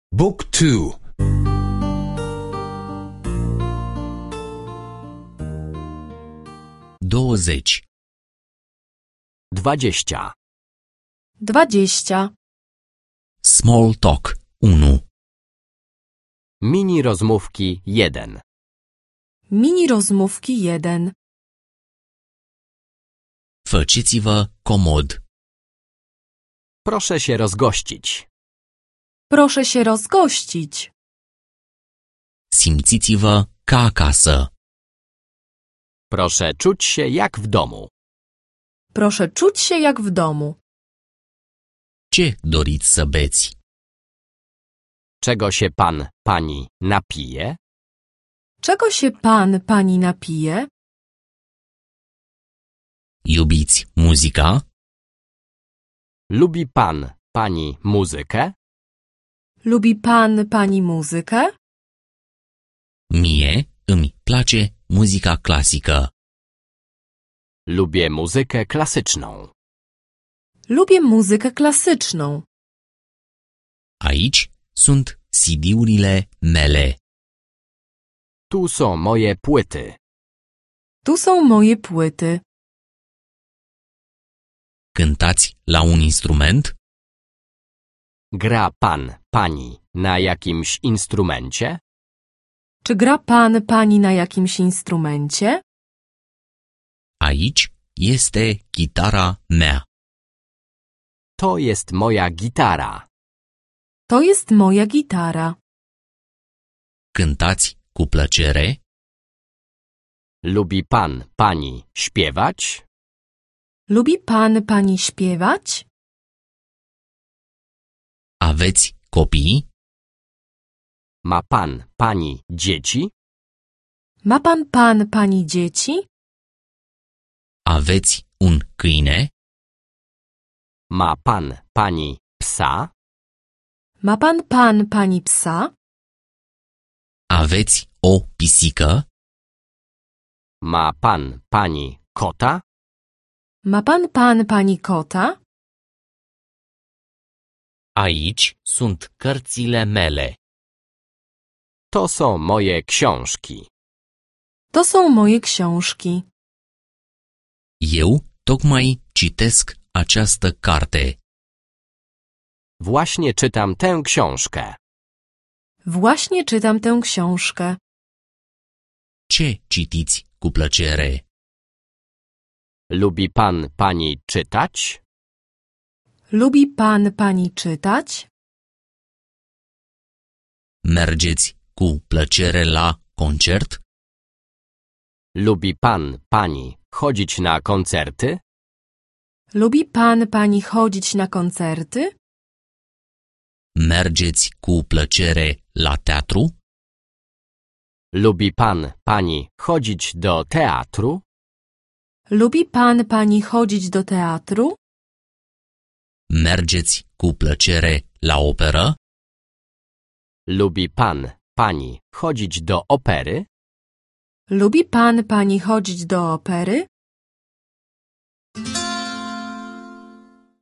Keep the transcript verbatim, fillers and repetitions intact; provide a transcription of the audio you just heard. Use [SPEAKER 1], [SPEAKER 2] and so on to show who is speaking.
[SPEAKER 1] Book two.
[SPEAKER 2] douăzeci.
[SPEAKER 3] Dwadzieścia.
[SPEAKER 4] Dwadzieścia.
[SPEAKER 2] Small talk unu.
[SPEAKER 3] Mini rozmówki jeden.
[SPEAKER 4] Mini rozmówki jeden.
[SPEAKER 2] Faceți-vă comod.
[SPEAKER 3] Proszę się rozgościć.
[SPEAKER 4] Proszę się rozgościć.
[SPEAKER 2] Simțiți-vă ca acasă.
[SPEAKER 3] Proszę czuć się jak w domu.
[SPEAKER 4] Proszę czuć się jak w domu.
[SPEAKER 2] Ce doriți să beți?
[SPEAKER 3] Czego się pan, pani napije?
[SPEAKER 4] Czego się pan, pani napije?
[SPEAKER 2] Iubiți muzica?
[SPEAKER 3] Lubi pan, pani muzykę?
[SPEAKER 4] Lubi pan, pani muzykę?
[SPEAKER 2] Mie îmi place muzica clasică.
[SPEAKER 3] Lubię muzykę klasyczną.
[SPEAKER 4] Lubię muzykę klasyczną.
[SPEAKER 2] Aici sunt C D-urile mele.
[SPEAKER 3] Tu są moje płyty.
[SPEAKER 4] Tu są moje płyty.
[SPEAKER 2] Cântați la un instrument?
[SPEAKER 3] Gra pan, pani na jakimś instrumencie?
[SPEAKER 4] Czy gra pan, pani na jakimś instrumencie?
[SPEAKER 2] Aici este chitara mea.
[SPEAKER 3] To jest moja gitara.
[SPEAKER 4] To jest moja gitara.
[SPEAKER 2] Cântați cu plăcere?
[SPEAKER 3] Lubi pan, pani śpiewać?
[SPEAKER 4] Lubi pan, pani śpiewać?
[SPEAKER 2] Aveți copii?
[SPEAKER 3] Ma pan, pani dzieci?
[SPEAKER 4] Ma pan, pan, pani dzieci?
[SPEAKER 2] Aveți un câine?
[SPEAKER 3] Ma pan, pani psa?
[SPEAKER 4] Ma pan, pan, pani psa?
[SPEAKER 2] Aveți o pisică?
[SPEAKER 3] Ma pan, pani kota?
[SPEAKER 4] Ma pan, pan, pani kota?
[SPEAKER 2] Aici sunt cărțile mele.
[SPEAKER 3] To są moje książki.
[SPEAKER 4] To są moje książki.
[SPEAKER 2] Eu tocmai citesc această carte.
[SPEAKER 3] Właśnie czytam tę książkę.
[SPEAKER 4] Właśnie czytam tę książkę.
[SPEAKER 2] Ce citiți cu plăcere?
[SPEAKER 3] Lubi pan, pani czytać?
[SPEAKER 4] Lubi pan, pani czytać?
[SPEAKER 2] Mergeți cu plăcere la concert?
[SPEAKER 3] Lubi pan, pani chodzić na koncerty?
[SPEAKER 4] Lubi pan, pani chodzić na koncerty?
[SPEAKER 2] Mergeți cu plăcere la teatru?
[SPEAKER 3] Lubi pan, pani chodzić do teatru?
[SPEAKER 4] Lubi pan, pani chodzić do teatru?
[SPEAKER 2] Mergeți cu plăcere la operă?
[SPEAKER 3] Lubi pan, pani chodzić do opery?
[SPEAKER 4] Lubi pan, pani chodzić do opery?